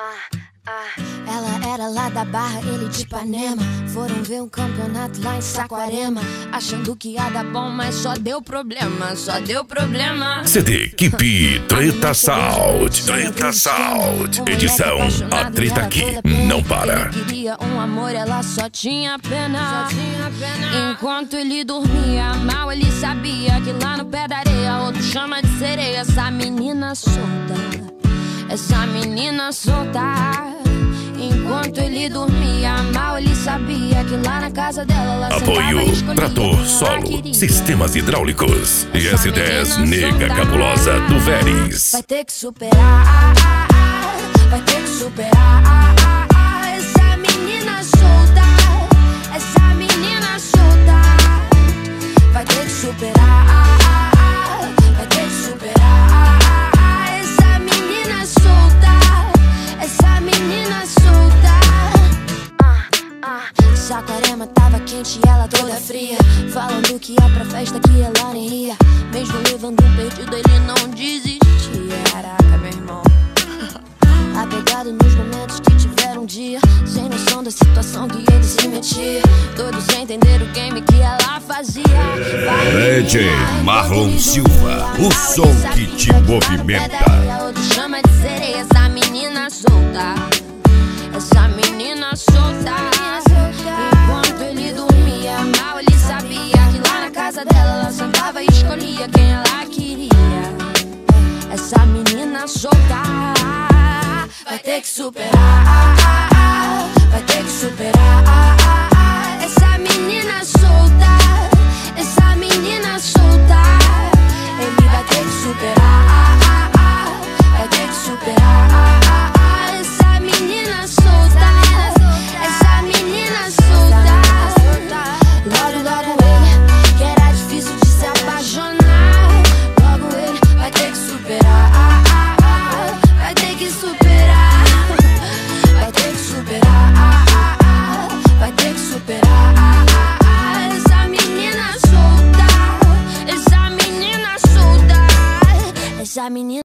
Ela era lá da Barra, ele de Ipanema. Foram ver um campeonato lá em Saquarema, achando que ia dar bom, mas só deu problema, só deu problema. CD Kipi Treta Sound, Treta Sound. Edição A Treta Aqui Não Para. Ele queria um amor, ela só tinha pena. Enquanto ele dormia mal, ele sabia que lá no pé da areia outro chama de sereia. Essa menina solta, essa menina solta. Enquanto ele dormia mal, ele sabia que lá na casa dela ela Apoio Trator Solo, Sistemas Hidráulicos e S10 Nega Cabulosa do Veres. Vai ter que superar, vai ter que superar. Essa menina solta, essa menina solta. Vai ter que superar, vai ter que superar. Essa menina solta, essa menina solta. Saquarema tava quente e ela toda fria, falando que ia pra festa que ela nem ia. Mesmo levando um perdido, ele não desistia. Caraca, meu irmão. Apegado nos momentos que tiveram um dia, sem noção da situação que ele se metia. Todos entenderam o game que ela fazia. DJ Marlon Silva, o som que te movimenta. Outro chama de sereia, essa menina solta, essa menina solta. Enquanto ele dormia mal, ele sabia que lá na casa dela ela sentava e escolhia quem ela queria. Essa menina solta vai ter que superar,